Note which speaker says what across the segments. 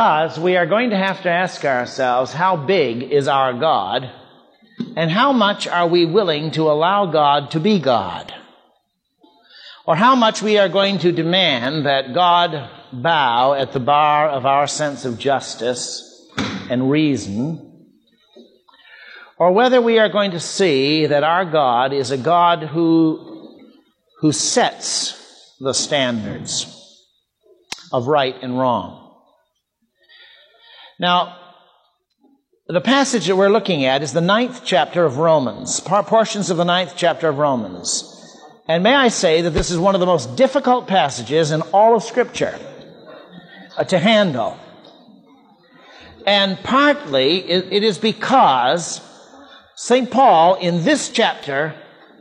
Speaker 1: Because we are going to have to ask ourselves, how big is our God, and how much are we willing to allow God to be God? Or how much we are going to demand that God bow at the bar of our sense of justice and reason, or whether we are going to see that our God is a God who sets the standards of right and wrong. Now, the passage that we're looking at is the 9th chapter of Romans, portions of the 9th chapter of Romans. And may I say that this is one of the most difficult passages in all of Scripture to handle. And partly it is because St. Paul in this chapter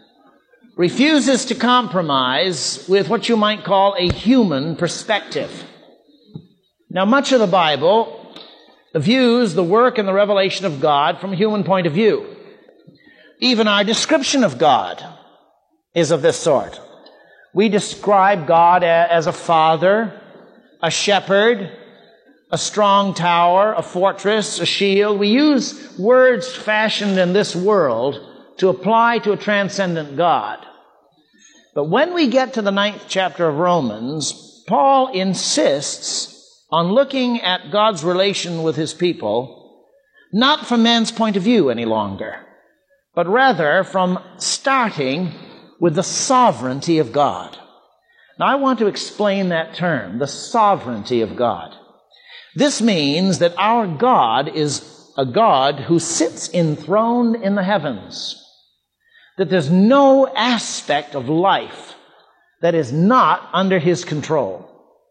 Speaker 1: refuses to compromise with what you might call a human perspective. Now, much of the Bible views the work and the revelation of God from a human point of view. Even our description of God is of this sort. We describe God as a father, a shepherd, a strong tower, a fortress, a shield. We use words fashioned in this world to apply to a transcendent God. But when we get to the 9th chapter of Romans, Paul insists on looking at God's relation with his people, not from man's point of view any longer, but rather from starting with the sovereignty of God. Now, I want to explain that term, the sovereignty of God. This means that our God is a God who sits enthroned in the heavens, that there's no aspect of life that is not under his control.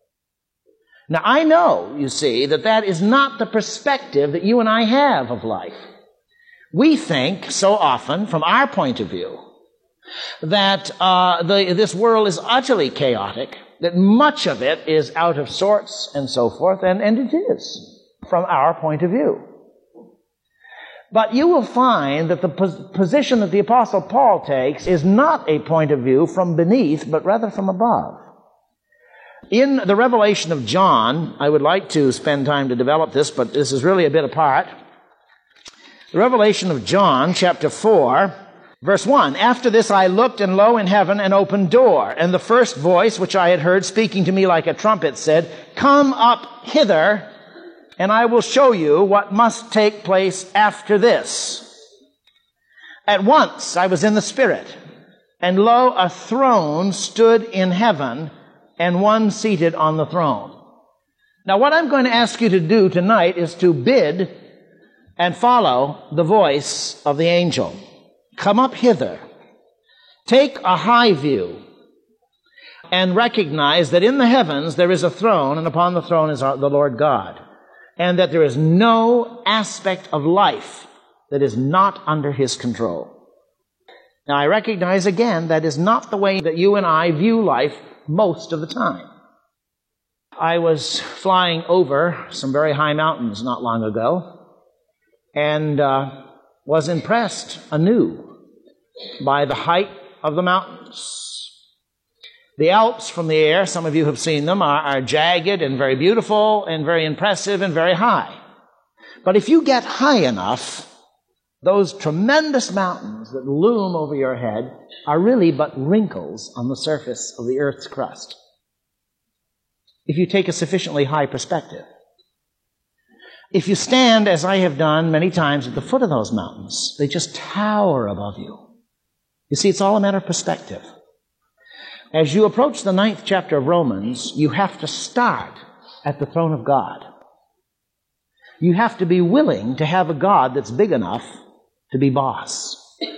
Speaker 1: Now, I know, you see, that is not the perspective that you and I have of life. We think so often, from our point of view, that this world is utterly chaotic, that much of it is out of sorts and so forth, and it is, from our point of view. But you will find that the position that the Apostle Paul takes is not a point of view from beneath, but rather from above. In the Revelation of John, I would like to spend time to develop this, but this is really a bit apart. The Revelation of John, chapter 4, verse 1, "After this I looked, and lo, in heaven an open door, and the first voice which I had heard speaking to me like a trumpet said, 'Come up hither, and I will show you what must take place after this.' At once I was in the Spirit, and lo, a throne stood in heaven, and one seated on the throne." Now, what I'm going to ask you to do tonight is to bid and follow the voice of the angel. Come up hither. Take a high view and recognize that in the heavens there is a throne, and upon the throne is the Lord God, and that there is no aspect of life that is not under his control. Now, I recognize again that is not the way that you and I view life most of the time. I was flying over some very high mountains not long ago, and was impressed anew by the height of the mountains. The Alps from the air, some of you have seen them, are jagged and very beautiful and very impressive and very high. But if you get high enough, those tremendous mountains that loom over your head are really but wrinkles on the surface of the earth's crust, if you take a sufficiently high perspective. If you stand, as I have done many times, at the foot of those mountains, they just tower above you. You see, it's all a matter of perspective. As you approach the 9th chapter of Romans, you have to start at the throne of God. You have to be willing to have a God that's big enough to be boss.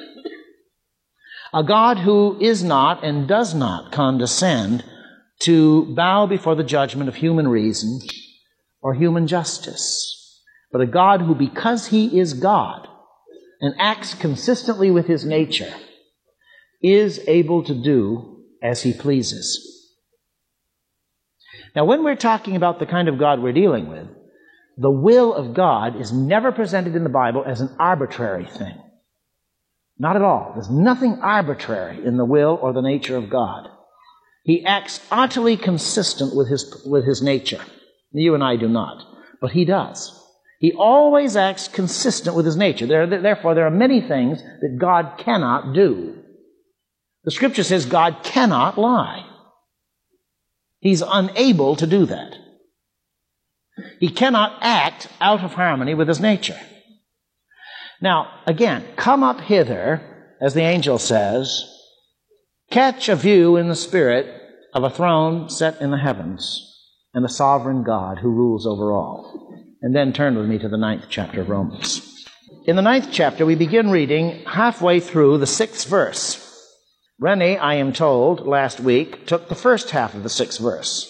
Speaker 1: A God who is not and does not condescend to bow before the judgment of human reason or human justice, but a God who, because he is God and acts consistently with his nature, is able to do as he pleases. Now, when we're talking about the kind of God we're dealing with, the will of God is never presented in the Bible as an arbitrary thing. Not at all. There's nothing arbitrary in the will or the nature of God. He acts utterly consistent with his nature. You and I do not. but he does. He always acts consistent with his nature. Therefore, there are many things that God cannot do. The Scripture says God cannot lie. He's unable to do that. He cannot act out of harmony with his nature. Now, again, come up hither, as the angel says, catch a view in the spirit of a throne set in the heavens and the sovereign God who rules over all. And then turn with me to the 9th chapter of Romans. In the 9th chapter, we begin reading halfway through the 6th verse. Rennie, I am told, last week, took the first half of the 6th verse,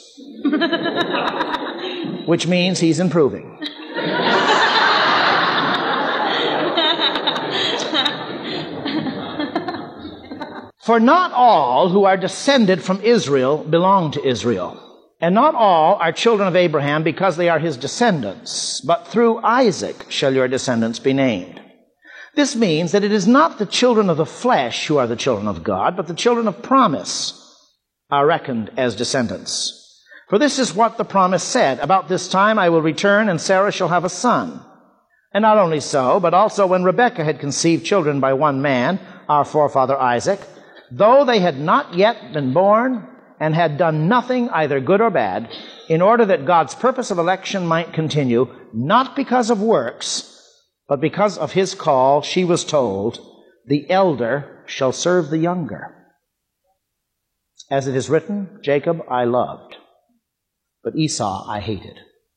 Speaker 1: which means he's improving. For not all who are descended from Israel belong to Israel, and not all are children of Abraham because they are his descendants, but through Isaac shall your descendants be named. This means that it is not the children of the flesh who are the children of God, but the children of promise are reckoned as descendants. For this is what the promise said, about this time I will return, and Sarah shall have a son. And not only so, but also when Rebekah had conceived children by one man, our forefather Isaac, though they had not yet been born, and had done nothing, either good or bad, in order that God's purpose of election might continue, not because of works, but because of his call, she was told, the elder shall serve the younger. As it is written, Jacob I loved, but Esau I hated.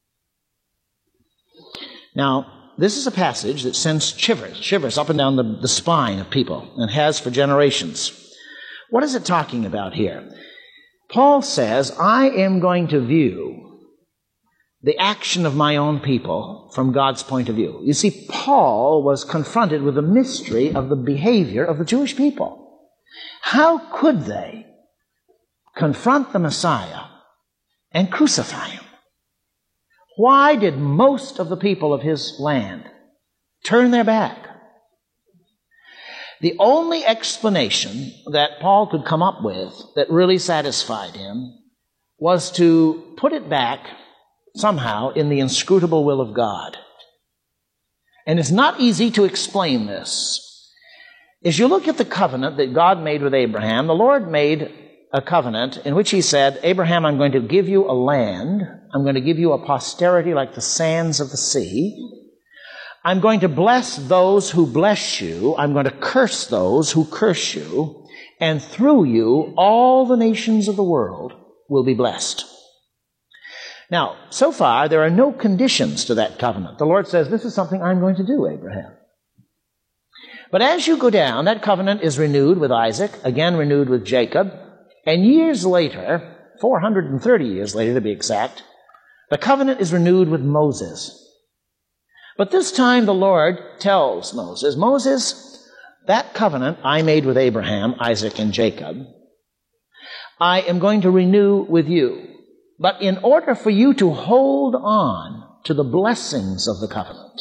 Speaker 1: Now, this is a passage that sends shivers up and down the spine of people, and has for generations. What is it talking about here? Paul says, I am going to view the action of my own people from God's point of view. You see, Paul was confronted with the mystery of the behavior of the Jewish people. How could they confront the Messiah and crucify him? Why did most of the people of his land turn their back? The only explanation that Paul could come up with that really satisfied him was to put it back somehow in the inscrutable will of God. And it's not easy to explain this. As you look at the covenant that God made with Abraham, the Lord made a covenant in which he said, Abraham, I'm going to give you a land. I'm going to give you a posterity like the sands of the sea. I'm going to bless those who bless you. I'm going to curse those who curse you. And through you, all the nations of the world will be blessed. Now, so far, there are no conditions to that covenant. The Lord says, this is something I'm going to do, Abraham. But as you go down, that covenant is renewed with Isaac, again renewed with Jacob, and years later, 430 years later to be exact, the covenant is renewed with Moses. But this time the Lord tells Moses, Moses, that covenant I made with Abraham, Isaac, and Jacob, I am going to renew with you. But in order for you to hold on to the blessings of the covenant,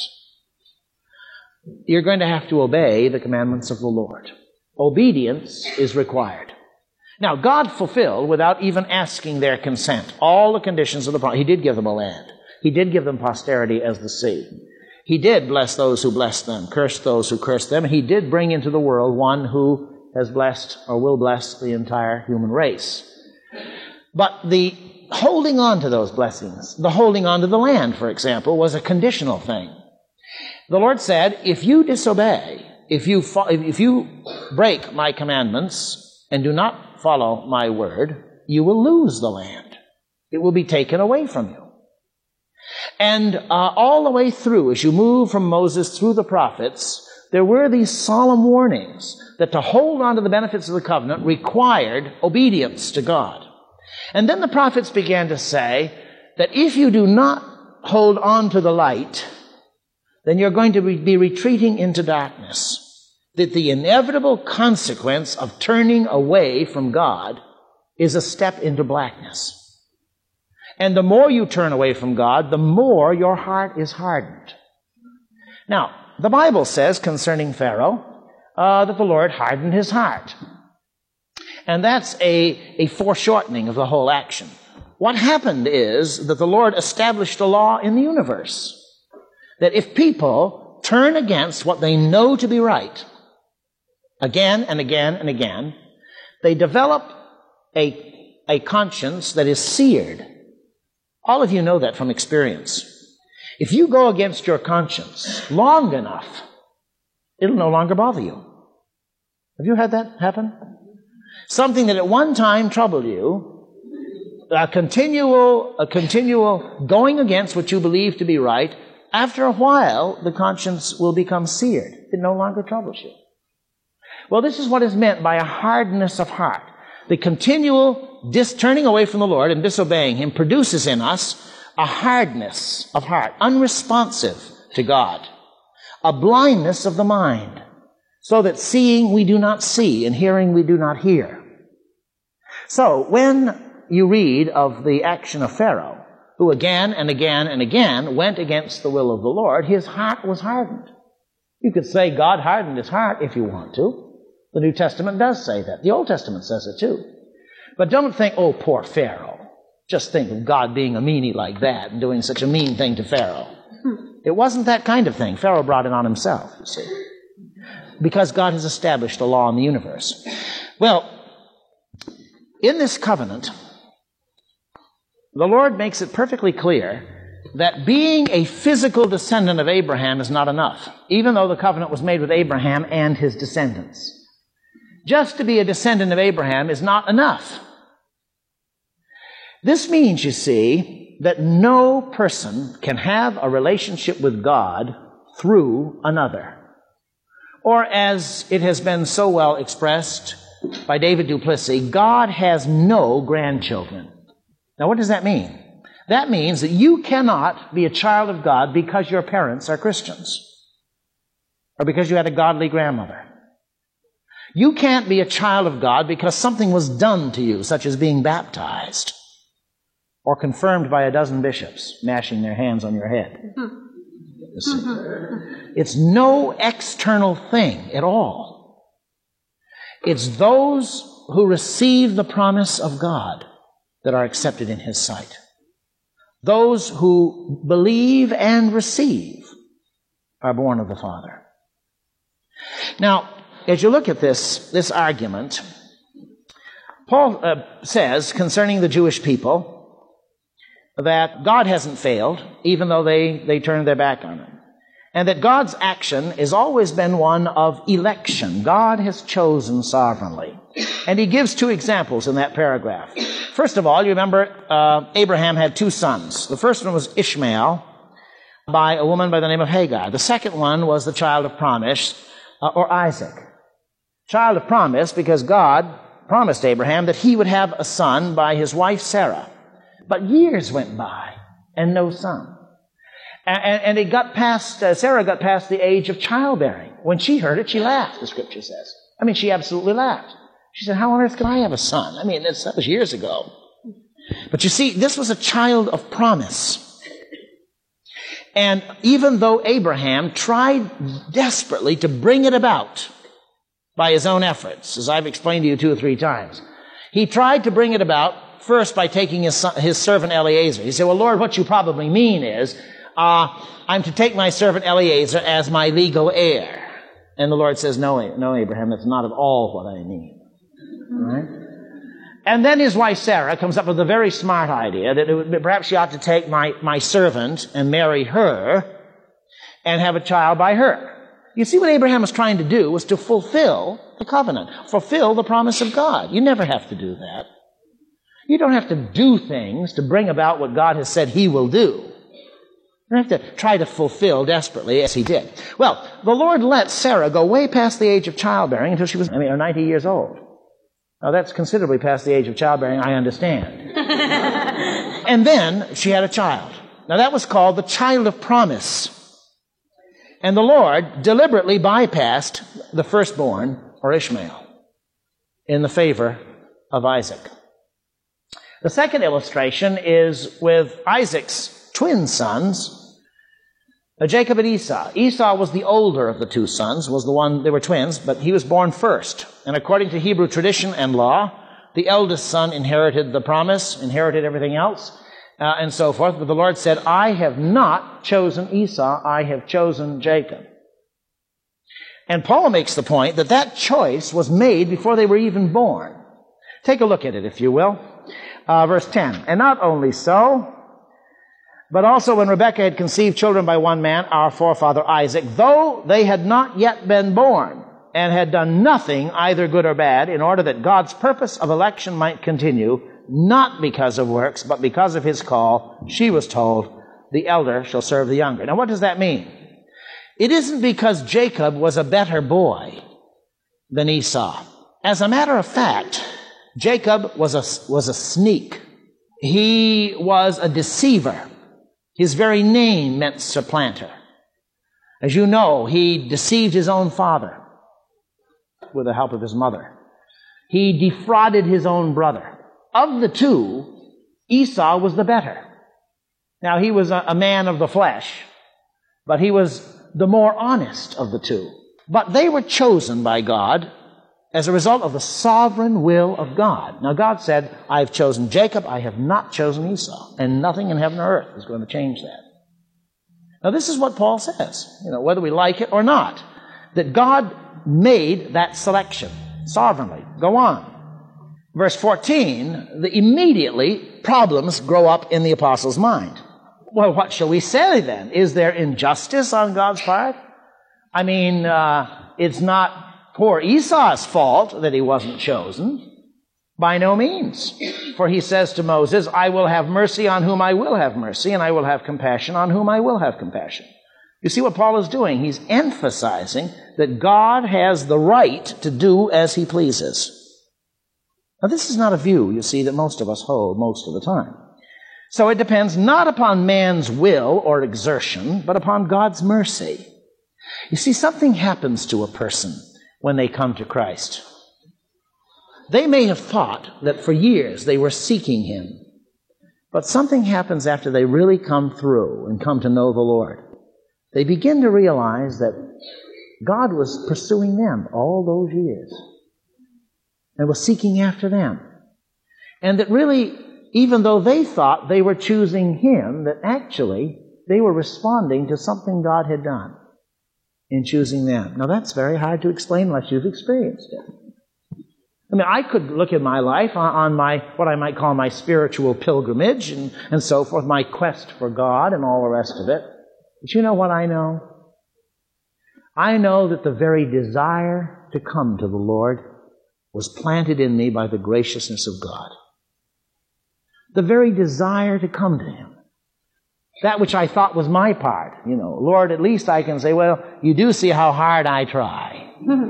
Speaker 1: you're going to have to obey the commandments of the Lord. Obedience is required. Now, God fulfilled, without even asking their consent, all the conditions of the promise. He did give them a land. He did give them posterity as the sea. He did bless those who blessed them, curse those who cursed them. He did bring into the world one who has blessed or will bless the entire human race. But the holding on to those blessings, the holding on to the land, for example, was a conditional thing. The Lord said, if you disobey, if you break my commandments and do not follow my word, you will lose the land. It will be taken away from you. And all the way through, as you move from Moses through the prophets, there were these solemn warnings that to hold on to the benefits of the covenant required obedience to God. And then the prophets began to say that if you do not hold on to the light, then you're going to be retreating into darkness. That the inevitable consequence of turning away from God is a step into blackness. And the more you turn away from God, the more your heart is hardened. Now, the Bible says concerning Pharaoh that the Lord hardened his heart. And that's a foreshortening of the whole action. What happened is that the Lord established a law in the universe that if people turn against what they know to be right again and again and again, they develop a conscience that is seared. All of you know that from experience. If you go against your conscience long enough, it'll no longer bother you. Have you had that happen? Something that at one time troubled you, a continual going against what you believe to be right, after a while, the conscience will become seared. It no longer troubles you. Well, this is what is meant by a hardness of heart. The continual turning away from the Lord and disobeying Him produces in us a hardness of heart, unresponsive to God, a blindness of the mind, so that seeing we do not see and hearing we do not hear. So, when you read of the action of Pharaoh, who again and again and again went against the will of the Lord, his heart was hardened. You could say God hardened his heart if you want to. The New Testament does say that. The Old Testament says it too. But don't think, oh, poor Pharaoh. Just think of God being a meanie like that and doing such a mean thing to Pharaoh. It wasn't that kind of thing. Pharaoh brought it on himself, you see. Because God has established a law in the universe. Well, in this covenant, the Lord makes it perfectly clear that being a physical descendant of Abraham is not enough, even though the covenant was made with Abraham and his descendants. Just to be a descendant of Abraham is not enough. This means, you see, that no person can have a relationship with God through another. Or as it has been so well expressed by David Duplessis, God has no grandchildren. Now, what does that mean? That means that you cannot be a child of God because your parents are Christians or because you had a godly grandmother. You can't be a child of God because something was done to you, such as being baptized or confirmed by a dozen bishops mashing their hands on your head. It's no external thing at all. It's those who receive the promise of God that are accepted in His sight. Those who believe and receive are born of the Father. Now, as you look at this argument, Paul says concerning the Jewish people that God hasn't failed, even though they turned their back on Him. And that God's action has always been one of election. God has chosen sovereignly. And he gives two examples in that paragraph. First of all, you remember Abraham had two sons. The first one was Ishmael by a woman by the name of Hagar. The second one was the child of promise, or Isaac. Child of promise because God promised Abraham that he would have a son by his wife Sarah. But years went by and no son. And it got past, Sarah got past the age of childbearing. When she heard it, she laughed, the Scripture says. I mean, she absolutely laughed. She said, how on earth can I have a son? I mean, that was years ago. But you see, this was a child of promise. And even though Abraham tried desperately to bring it about by his own efforts, as I've explained to you 2 or 3 times, he tried to bring it about first by taking his servant Eliezer. He said, well, Lord, what you probably mean is, I'm to take my servant Eliezer as my legal heir. And the Lord says, no, Abraham, that's not at all what I mean. All right? And then his wife Sarah comes up with a very smart idea that perhaps she ought to take my servant and marry her and have a child by her. You see, what Abraham was trying to do was to fulfill the covenant, fulfill the promise of God. You never have to do that. You don't have to do things to bring about what God has said He will do. You don't have to try to fulfill desperately as He did. Well, the Lord let Sarah go way past the age of childbearing until she was 90 years old. Now, that's considerably past the age of childbearing, I understand. And then she had a child. Now, that was called the child of promise. And the Lord deliberately bypassed the firstborn, or Ishmael, in the favor of Isaac. The second illustration is with Isaac's twin sons, Jacob and Esau. Esau was the older of the 2 sons, they were twins, but he was born first. And according to Hebrew tradition and law, The eldest son inherited the promise, inherited everything else, and so forth. But the Lord said, I have not chosen Esau, I have chosen Jacob. And Paul makes the point that that choice was made before they were even born. Take a look at it, if you will. Verse 10. And not only so, but also when Rebekah had conceived children by one man, our forefather Isaac, though they had not yet been born, and had done nothing, either good or bad, in order that God's purpose of election might continue, not because of works, but because of his call, she was told, the elder shall serve the younger. Now what does that mean? It isn't because Jacob was a better boy than Esau. As a matter of fact, Jacob was a sneak. He was a deceiver. His very name meant supplanter. As you know, he deceived his own father with the help of his mother. He defrauded his own brother. Of the two, Esau was the better. Now, he was a man of the flesh, but he was the more honest of the two. But they were chosen by God as a result of the sovereign will of God. Now, God said, I've chosen Jacob, I have not chosen Esau, and nothing in heaven or earth is going to change that. Now, this is what Paul says, whether we like it or not, that God made that selection sovereignly. Go on. Verse 14, immediately problems grow up in the apostle's mind. Well, what shall we say then? Is there injustice on God's part? I mean, it's not poor Esau's fault that he wasn't chosen. By no means. For he says to Moses, I will have mercy on whom I will have mercy, and I will have compassion on whom I will have compassion. You see what Paul is doing? He's emphasizing that God has the right to do as he pleases. Now, this is not a view, you see, that most of us hold most of the time. So it depends not upon man's will or exertion, but upon God's mercy. You see, something happens to a person when they come to Christ. They may have thought that for years they were seeking him, but something happens after they really come through and come to know the Lord. They begin to realize that God was pursuing them all those years and was seeking after them. And that really, even though they thought they were choosing him, that actually they were responding to something God had done in choosing them. Now, that's very hard to explain unless you've experienced it. I mean, I could look at my life on my, what I might call my spiritual pilgrimage and so forth, my quest for God and all the rest of it. But you know what I know? I know that the very desire to come to the Lord was planted in me by the graciousness of God. The very desire to come to him. That which I thought was my part. Lord, at least I can say, well, you do see how hard I try.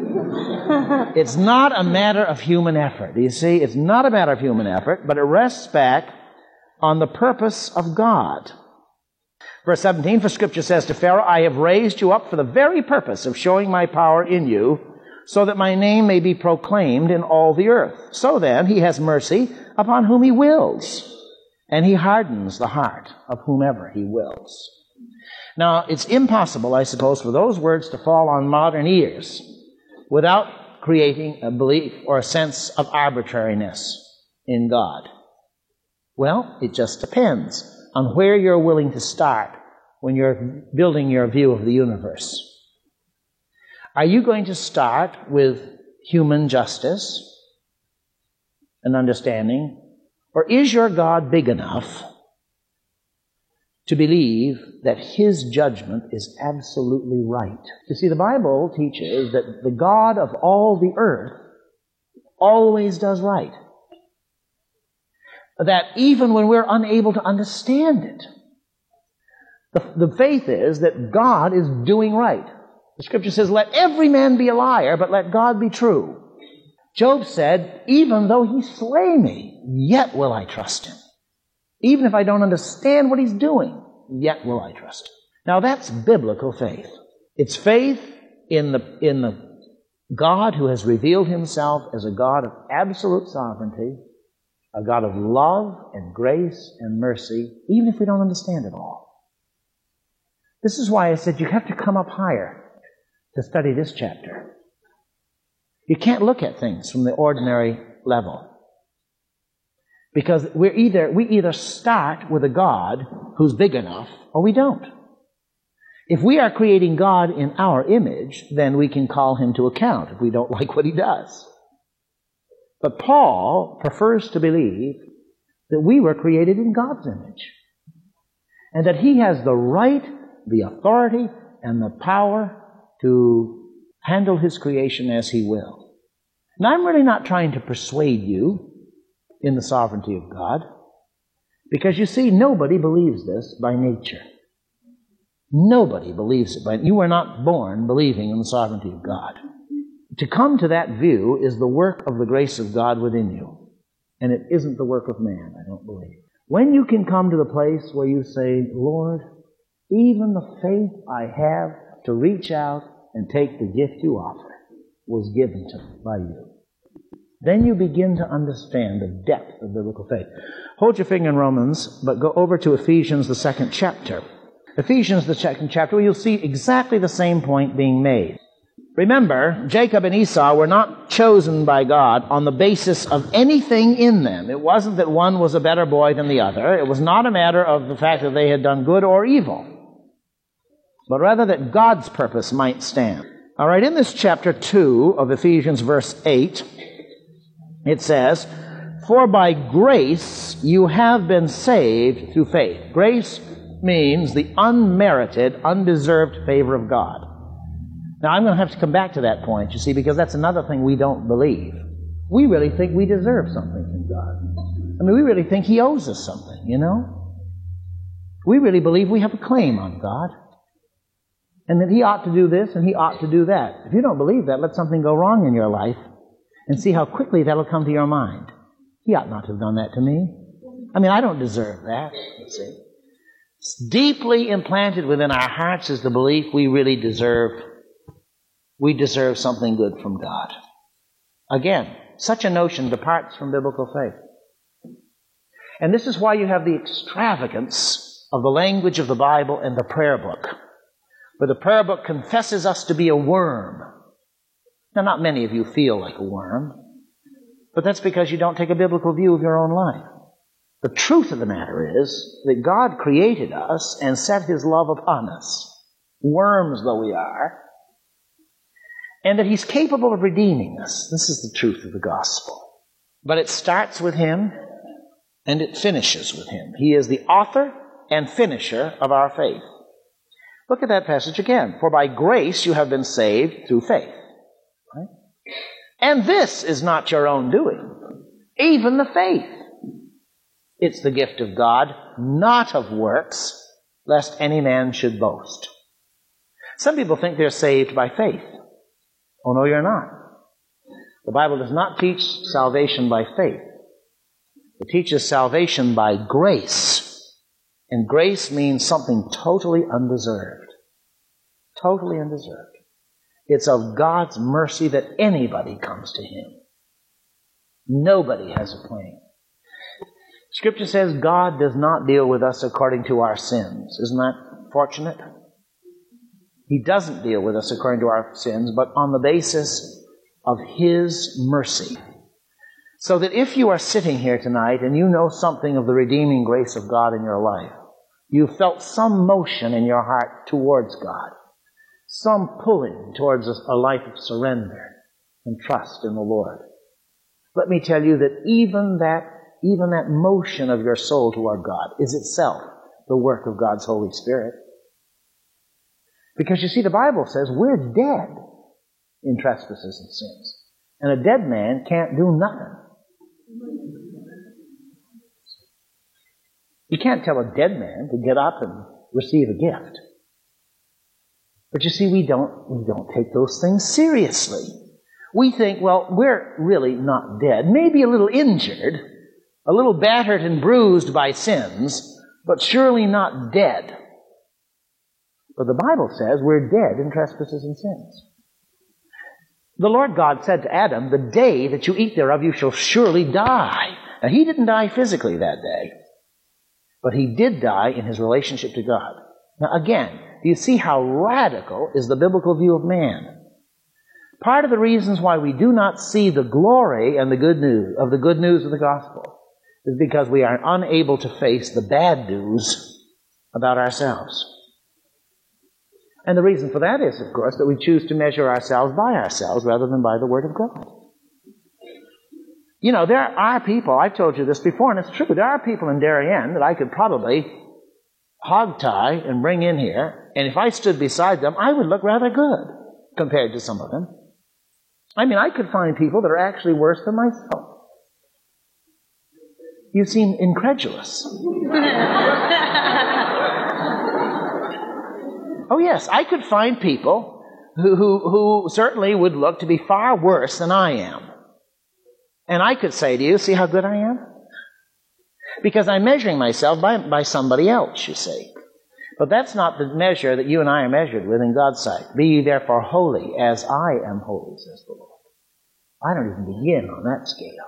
Speaker 1: It's not a matter of human effort. You see, it's not a matter of human effort, but it rests back on the purpose of God. Verse 17, for Scripture says to Pharaoh, I have raised you up for the very purpose of showing my power in you, so that my name may be proclaimed in all the earth. So then, he has mercy upon whom he wills, and he hardens the heart of whomever he wills. Now, it's impossible, I suppose, for those words to fall on modern ears without creating a belief or a sense of arbitrariness in God. Well, it just depends on where you're willing to start when you're building your view of the universe. Are you going to start with human justice and understanding, or is your God big enough to believe that his judgment is absolutely right? You see, the Bible teaches that the God of all the earth always does right. That even when we're unable to understand it, the faith is that God is doing right. The Scripture says, let every man be a liar, but let God be true. Job said, even though he slay me, yet will I trust him. Even if I don't understand what he's doing, yet will I trust him. Now that's biblical faith. It's faith in the God who has revealed himself as a God of absolute sovereignty, a God of love and grace and mercy, even if we don't understand it all. This is why I said you have to come up higher to study this chapter. You can't look at things from the ordinary level. Because we either start with a God who's big enough, or we don't. If we are creating God in our image, then we can call him to account if we don't like what he does. But Paul prefers to believe that we were created in God's image, and that he has the right, the authority, and the power to handle his creation as he will. Now, I'm really not trying to persuade you in the sovereignty of God, because you see, nobody believes this by nature. Nobody believes it. You were not born believing in the sovereignty of God. To come to that view is the work of the grace of God within you. And it isn't the work of man, I don't believe. When you can come to the place where you say, Lord, even the faith I have to reach out and take the gift you offer was given to me by you, then you begin to understand the depth of biblical faith. Hold your finger in Romans, but go over to Ephesians, the 2nd chapter. Ephesians, the 2nd chapter, where you'll see exactly the same point being made. Remember, Jacob and Esau were not chosen by God on the basis of anything in them. It wasn't that one was a better boy than the other. It was not a matter of the fact that they had done good or evil, but rather that God's purpose might stand. All right, in this chapter 2 of Ephesians, verse 8, it says, "For by grace you have been saved through faith." Grace means the unmerited, undeserved favor of God. Now, I'm going to have to come back to that point, you see, because that's another thing we don't believe. We really think we deserve something from God. I mean, we really think he owes us something, you know? We really believe we have a claim on God, and that he ought to do this and he ought to do that. If you don't believe that, let something go wrong in your life and see how quickly that'll come to your mind. He ought not to have done that to me. I mean, I don't deserve that, you see. It's deeply implanted within our hearts is the belief we really deserve. We deserve something good from God. Again, such a notion departs from biblical faith. And this is why you have the extravagance of the language of the Bible and the prayer book, where the prayer book confesses us to be a worm. Now, not many of you feel like a worm, but that's because you don't take a biblical view of your own life. The truth of the matter is that God created us and set his love upon us, worms though we are, and that he's capable of redeeming us. This is the truth of the gospel. But it starts with him and it finishes with him. He is the author and finisher of our faith. Look at that passage again. "For by grace you have been saved through faith." Right? "And this is not your own doing, even the faith. It's the gift of God, not of works, lest any man should boast." Some people think they're saved by faith. Oh, no, you're not. The Bible does not teach salvation by faith. It teaches salvation by grace. And grace means something totally undeserved. Totally undeserved. It's of God's mercy that anybody comes to him. Nobody has a claim. Scripture says God does not deal with us according to our sins. Isn't that fortunate? He doesn't deal with us according to our sins, but on the basis of his mercy. So that if you are sitting here tonight and you know something of the redeeming grace of God in your life, you felt some motion in your heart towards God, some pulling towards a life of surrender and trust in the Lord. Let me tell you that even that motion of your soul toward God is itself the work of God's Holy Spirit. Because you see, the Bible says we're dead in trespasses and sins. And a dead man can't do nothing. You can't tell a dead man to get up and receive a gift. But you see, we don't take those things seriously. We think, well, we're really not dead. Maybe a little injured, a little battered and bruised by sins, but surely not dead. But the Bible says we're dead in trespasses and sins. The Lord God said to Adam, "The day that you eat thereof, you shall surely die." Now, he didn't die physically that day, but he did die in his relationship to God. Now, again, do you see how radical is the biblical view of man? Part of the reasons why we do not see the glory and the good news of the gospel is because we are unable to face the bad news about ourselves. And the reason for that is, of course, that we choose to measure ourselves by ourselves rather than by the Word of God. You know, there are people, I've told you this before, and it's true, there are people in Darien that I could probably hog-tie and bring in here, and if I stood beside them, I would look rather good compared to some of them. I mean, I could find people that are actually worse than myself. You seem incredulous. Oh yes, I could find people who certainly would look to be far worse than I am. And I could say to you, see how good I am? Because I'm measuring myself by somebody else, you see. But that's not the measure that you and I are measured with in God's sight. Be ye therefore holy as I am holy, says the Lord. I don't even begin on that scale.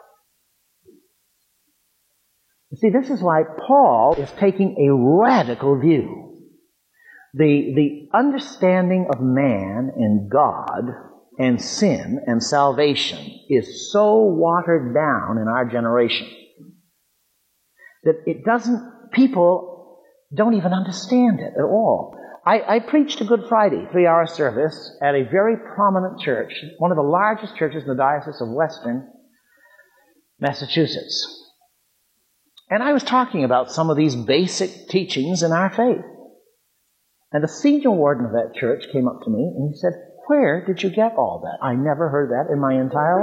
Speaker 1: You see, this is why Paul is taking a radical view. The understanding of man and God and sin and salvation is so watered down in our generation that people don't even understand it at all. I preached a Good Friday 3-hour service at a very prominent church, one of the largest churches in the Diocese of Western Massachusetts. And I was talking about some of these basic teachings in our faith. And the senior warden of that church came up to me and he said, "Where did you get all that? I never heard that in my entire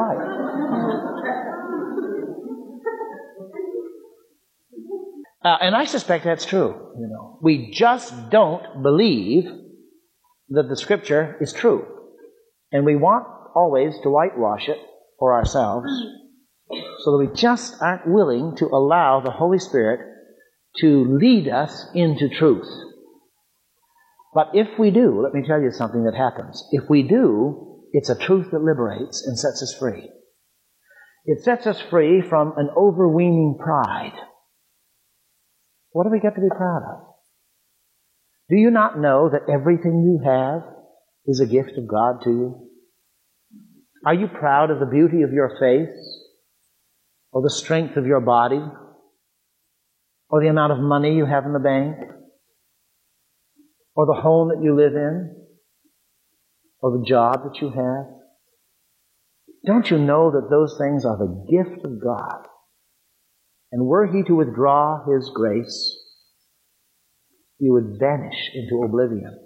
Speaker 1: life." And I suspect that's true. You know, we just don't believe that the Scripture is true. And we want always to whitewash it for ourselves, so that we just aren't willing to allow the Holy Spirit to lead us into truth. But if we do, let me tell you something that happens. If we do, it's a truth that liberates and sets us free. It sets us free from an overweening pride. What do we get to be proud of? Do you not know that everything you have is a gift of God to you? Are you proud of the beauty of your face? Or the strength of your body? Or the amount of money you have in the bank? Or the home that you live in? Or the job that you have? Don't you know that those things are the gift of God? And were He to withdraw His grace, you would vanish into oblivion.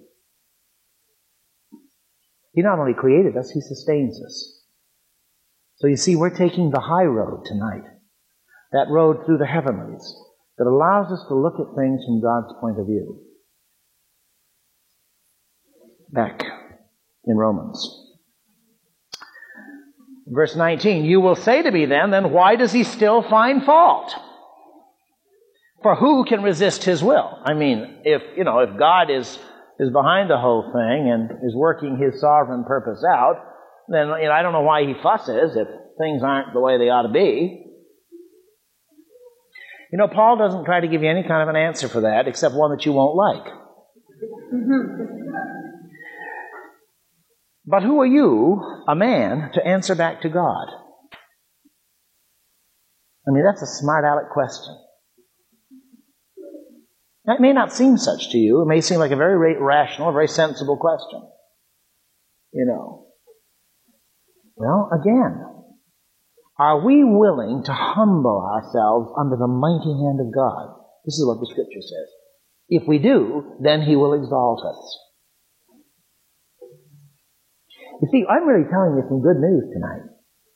Speaker 1: He not only created us, He sustains us. So you see, we're taking the high road tonight. That road through the heavenlies that allows us to look at things from God's point of view. Back in Romans. Verse 19, you will say to me then why does he still find fault? For who can resist his will? I mean, if God is behind the whole thing and is working His sovereign purpose out, then I don't know why He fusses if things aren't the way they ought to be. Paul doesn't try to give you any kind of an answer for that except one that you won't like. But who are you, a man, to answer back to God? I mean, that's a smart aleck question. That may not seem such to you. It may seem like a very rational, very sensible question. Well, again, are we willing to humble ourselves under the mighty hand of God? This is what the Scripture says. If we do, then He will exalt us. You see, I'm really telling you some good news tonight.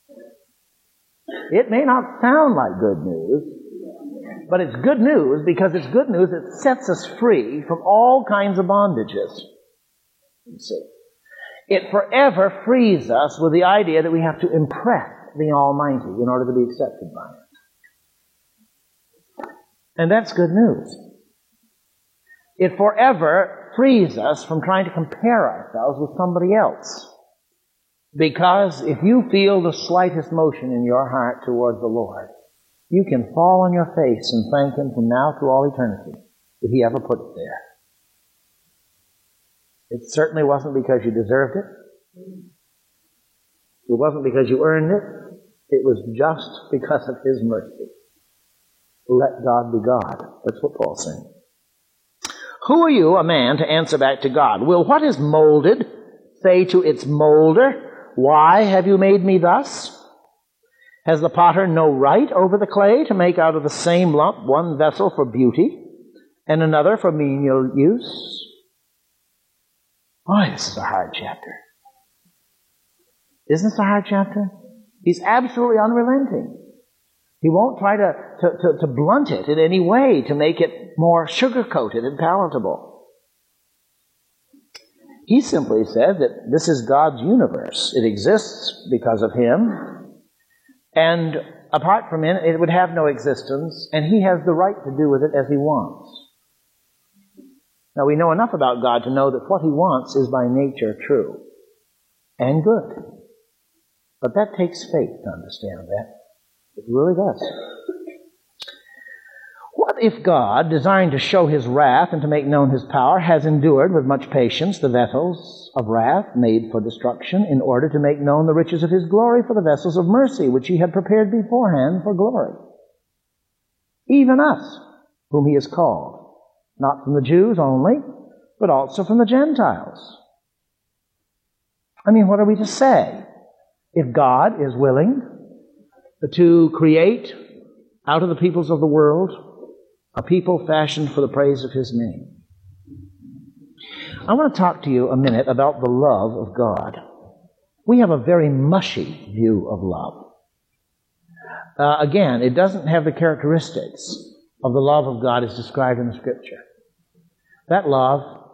Speaker 1: It may not sound like good news, but it's good news because it's good news that sets us free from all kinds of bondages. You see, it forever frees us with the idea that we have to impress the Almighty in order to be accepted by Him. And that's good news. It forever frees us from trying to compare ourselves with somebody else. Because if you feel the slightest motion in your heart toward the Lord, you can fall on your face and thank Him from now through all eternity if He ever put it there. It certainly wasn't because you deserved it. It wasn't because you earned it. It was just because of His mercy. let God be God. That's what Paul's saying. Who are you, a man, to answer back to God? Will what is molded say to its molder, why have you made me thus? Has the potter no right over the clay to make out of the same lump one vessel for beauty and another for menial use? Boy, this is a hard chapter. Isn't this a hard chapter? He's absolutely unrelenting. He won't try to blunt it in any way to make it more sugar-coated and palatable. He simply said that this is God's universe. It exists because of Him, and apart from Him, it would have no existence, and He has the right to do with it as He wants. Now, we know enough about God to know that what He wants is by nature true and good. But that takes faith to understand that. It really does. What if God, desiring to show His wrath and to make known His power, has endured with much patience the vessels of wrath made for destruction, in order to make known the riches of His glory for the vessels of mercy, which He had prepared beforehand for glory? Even us, whom He has called, not from the Jews only, but also from the Gentiles. I mean, what are we to say? If God is willing to create out of the peoples of the world a people fashioned for the praise of His name. I want to talk to you a minute about the love of God. We have a very mushy view of love. Again, it doesn't have the characteristics of the love of God as described in the Scripture. That love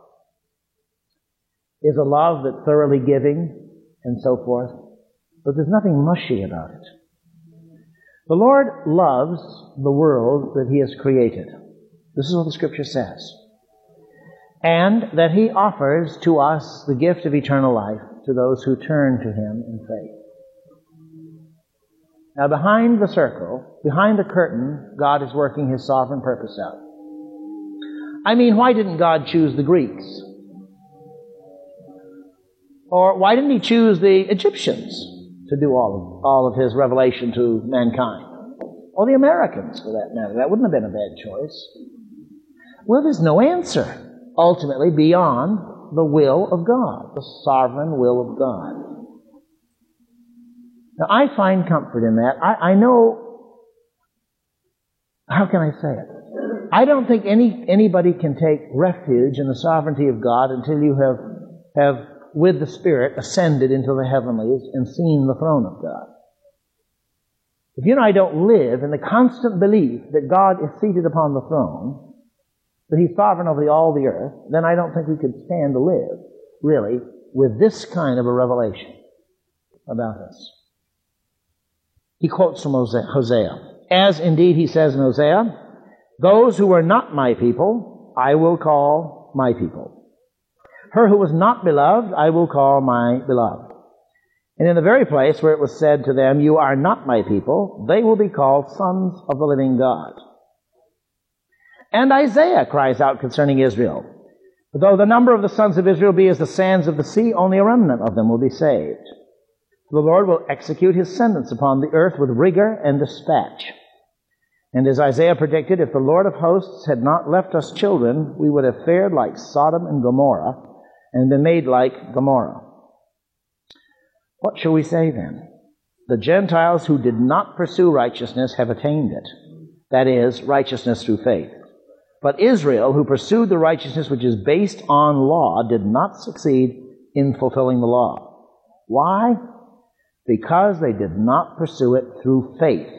Speaker 1: is a love that's thoroughly giving and so forth, but there's nothing mushy about it. The Lord loves the world that He has created. This is what the Scripture says. And that He offers to us the gift of eternal life to those who turn to Him in faith. Now, behind the circle, behind the curtain, God is working His sovereign purpose out. I mean, why didn't God choose the Greeks? Or why didn't He choose the Egyptians to do all of His revelation to mankind? Or the Americans, for that matter. That wouldn't have been a bad choice. Well, there's no answer, ultimately, beyond the will of God, the sovereign will of God. Now, I find comfort in that. I know, how can I say it? I don't think anybody can take refuge in the sovereignty of God until you have with the Spirit ascended into the heavenlies and seen the throne of God. If you and I don't live in the constant belief that God is seated upon the throne, that He's sovereign over all the earth, then I don't think we could stand to live, really, with this kind of a revelation about us. He quotes from Hosea. As indeed He says in Hosea, those who were not my people, I will call my people. Her who was not beloved, I will call my beloved. And in the very place where it was said to them, you are not my people, they will be called sons of the living God. And Isaiah cries out concerning Israel, though the number of the sons of Israel be as the sands of the sea, only a remnant of them will be saved. The Lord will execute His sentence upon the earth with rigor and dispatch. And as Isaiah predicted, if the Lord of hosts had not left us children, we would have fared like Sodom and Gomorrah, and been made like Gomorrah. What shall we say then? The Gentiles who did not pursue righteousness have attained it. That is, righteousness through faith. But Israel, who pursued the righteousness which is based on law, did not succeed in fulfilling the law. Why? Because they did not pursue it through faith,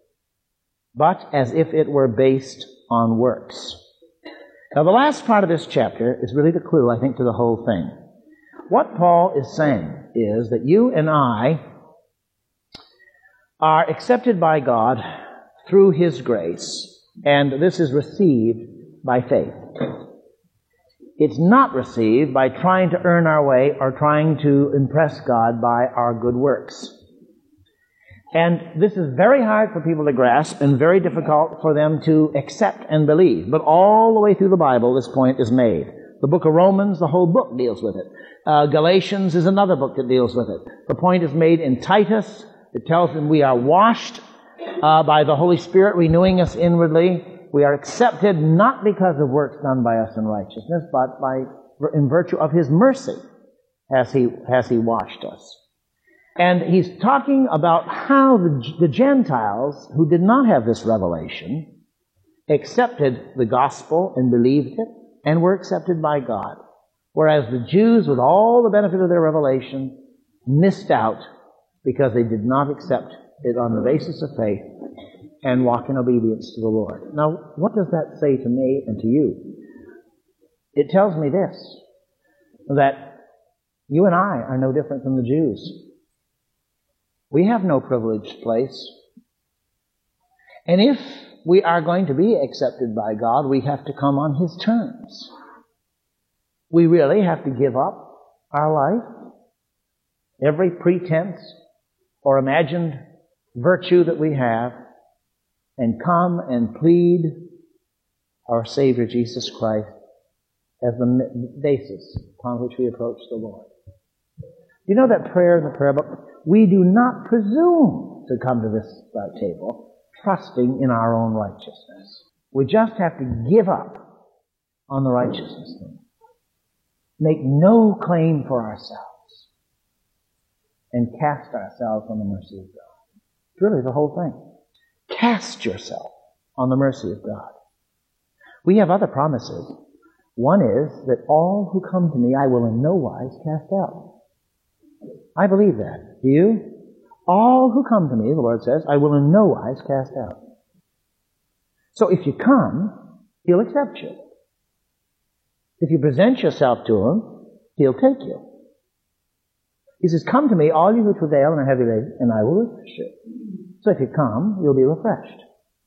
Speaker 1: but as if it were based on works. Now, the last part of this chapter is really the clue, I think, to the whole thing. What Paul is saying is that you and I are accepted by God through His grace, and this is received by faith. It's not received by trying to earn our way or trying to impress God by our good works. And this is very hard for people to grasp and very difficult for them to accept and believe. But all the way through the Bible, this point is made. The book of Romans, the whole book deals with it. Galatians is another book that deals with it. The point is made in Titus. It tells them we are washed by the Holy Spirit renewing us inwardly. We are accepted not because of works done by us in righteousness, but in virtue of His mercy has He washed us. And he's talking about how the Gentiles who did not have this revelation accepted the gospel and believed it and were accepted by God. Whereas the Jews, with all the benefit of their revelation, missed out because they did not accept it on the basis of faith and walk in obedience to the Lord. Now, what does that say to me and to you? It tells me this, that you and I are no different than the Jews. We have no privileged place. And if we are going to be accepted by God, we have to come on His terms. We really have to give up our life, every pretense or imagined virtue that we have, and come and plead our Savior Jesus Christ as the basis upon which we approach the Lord. You know that prayer in the prayer book? We do not presume to come to this table trusting in our own righteousness. We just have to give up on the righteousness thing. Make no claim for ourselves and cast ourselves on the mercy of God. It's really the whole thing. Cast yourself on the mercy of God. We have other promises. One is that all who come to me I will in no wise cast out. I believe that. Do you? All who come to me, the Lord says, I will in no wise cast out. So if you come, He'll accept you. If you present yourself to Him, He'll take you. He says, come to me, all you who travail and are heavy laden, and I will refresh you. So if you come, you'll be refreshed.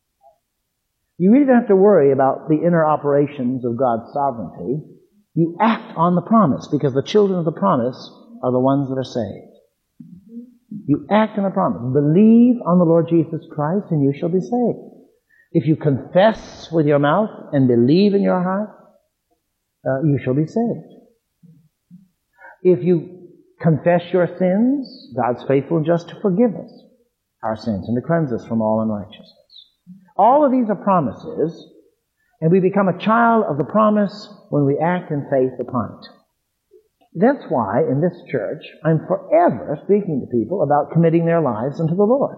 Speaker 1: You really don't have to worry about the inner operations of God's sovereignty. You act on the promise, because the children of the promise are the ones that are saved. You act on the promise. Believe on the Lord Jesus Christ, and you shall be saved. If you confess with your mouth and believe in your heart, you shall be saved. If you confess your sins, God's faithful and just to forgive us our sins and to cleanse us from all unrighteousness. All of these are promises, and we become a child of the promise when we act in faith upon it. That's why in this church I'm forever speaking to people about committing their lives unto the Lord.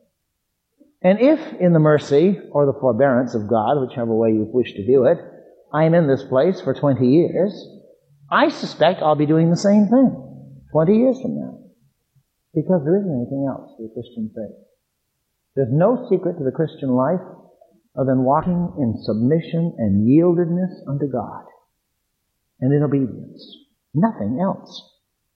Speaker 1: And if in the mercy or the forbearance of God, whichever way you wish to view it, I am in this place for 20 years, I suspect I'll be doing the same thing 20 years from now. Because there isn't anything else to the Christian faith. There's no secret to the Christian life other than walking in submission and yieldedness unto God and in obedience. Nothing else.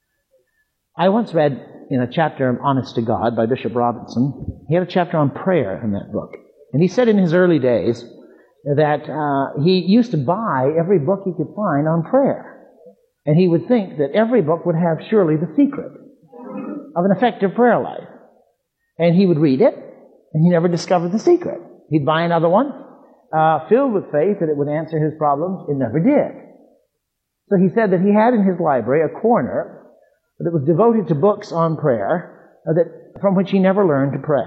Speaker 1: I once read in a chapter of Honest to God by Bishop Robinson, he had a chapter on prayer in that book. And he said in his early days that he used to buy every book he could find on prayer. And he would think that every book would have surely the secret of an effective prayer life. And he would read it, and he never discovered the secret. He'd buy another one, filled with faith that it would answer his problems. It never did. So he said that he had in his library a corner that was devoted to books on prayer from which he never learned to pray.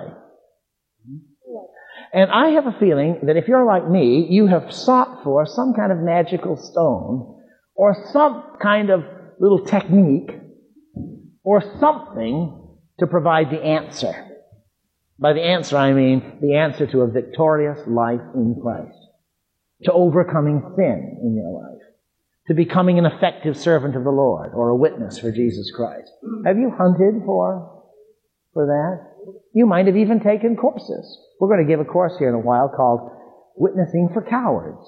Speaker 1: And I have a feeling that if you're like me, you have sought for some kind of magical stone or some kind of little technique or something to provide the answer. By the answer, I mean the answer to a victorious life in Christ, to overcoming sin in your life, to becoming an effective servant of the Lord or a witness for Jesus Christ. Have you hunted for that? You might have even taken courses. We're going to give a course here in a while called Witnessing for Cowards.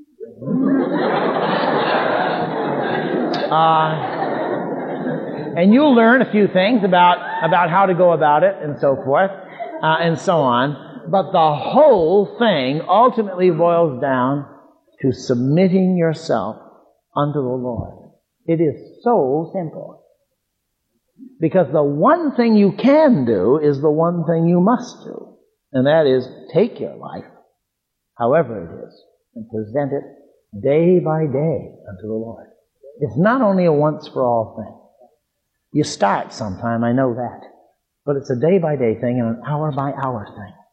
Speaker 1: And you'll learn a few things about how to go about it and so forth, and so on. But the whole thing ultimately boils down to submitting yourself unto the Lord. It is so simple. Because the one thing you can do is the one thing you must do. And that is take your life, however it is, and present it day by day unto the Lord. It's not only a once-for-all thing. You start sometime, I know that. But it's a day-by-day thing and an hour-by-hour thing.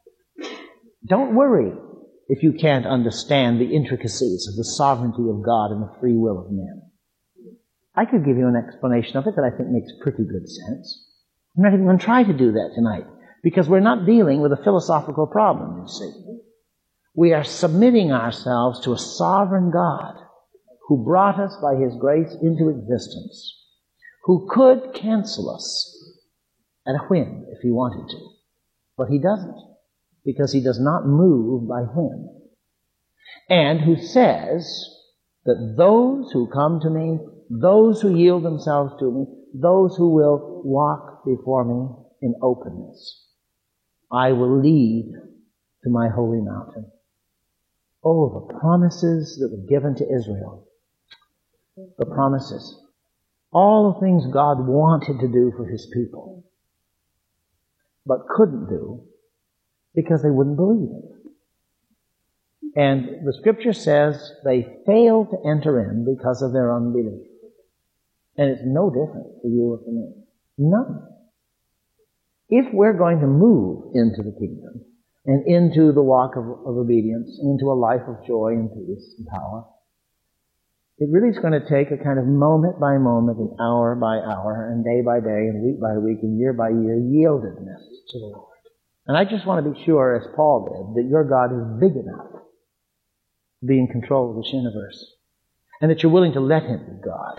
Speaker 1: Don't worry if you can't understand the intricacies of the sovereignty of God and the free will of men. I could give you an explanation of it that I think makes pretty good sense. I'm not even going to try to do that tonight, because we're not dealing with a philosophical problem, you see. We are submitting ourselves to a sovereign God who brought us by His grace into existence, who could cancel us at a whim if He wanted to. But He doesn't, because He does not move by whim. And who says that those who come to me, those who yield themselves to me, those who will walk before me in openness, I will lead to my holy mountain. Oh, the promises that were given to Israel. The promises. All the things God wanted to do for His people, but couldn't do because they wouldn't believe it. And the Scripture says they failed to enter in because of their unbelief. And it's no different for you or for me. None. If we're going to move into the kingdom and into the walk of obedience, into a life of joy and peace and power, it really is going to take a kind of moment by moment and hour by hour and day by day and week by week and year by year yieldedness to the Lord. And I just want to be sure, as Paul did, that your God is big enough to be in control of this universe and that you're willing to let Him be God.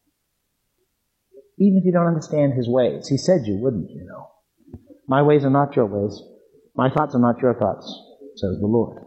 Speaker 1: Even if you don't understand His ways. He said you wouldn't, you know. My ways are not your ways. My thoughts are not your thoughts, says the Lord.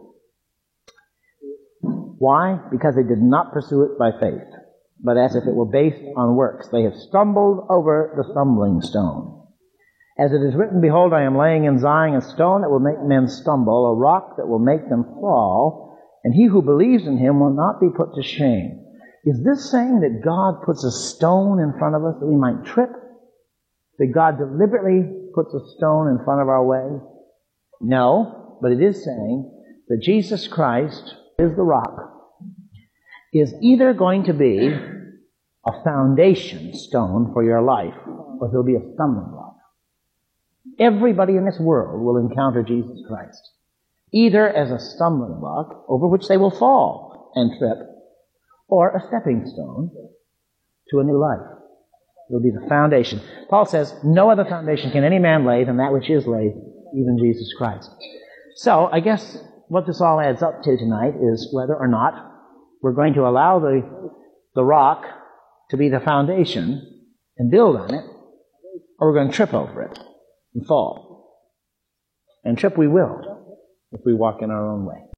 Speaker 1: Why? Because they did not pursue it by faith, but as if it were based on works. They have stumbled over the stumbling stone. As it is written, behold, I am laying in Zion a stone that will make men stumble, a rock that will make them fall, and he who believes in Him will not be put to shame. Is this saying that God puts a stone in front of us that we might trip? That God deliberately puts a stone in front of our way? No, but it is saying that Jesus Christ is the rock, is either going to be a foundation stone for your life, or he'll be a stumbling block. Everybody in this world will encounter Jesus Christ, either as a stumbling block over which they will fall and trip, or a stepping stone to a new life. It'll be the foundation. Paul says, no other foundation can any man lay than that which is laid, even Jesus Christ. So, I guess what this all adds up to tonight is whether or not we're going to allow the rock to be the foundation and build on it, or we're going to trip over it and fall. And trip we will if we walk in our own way.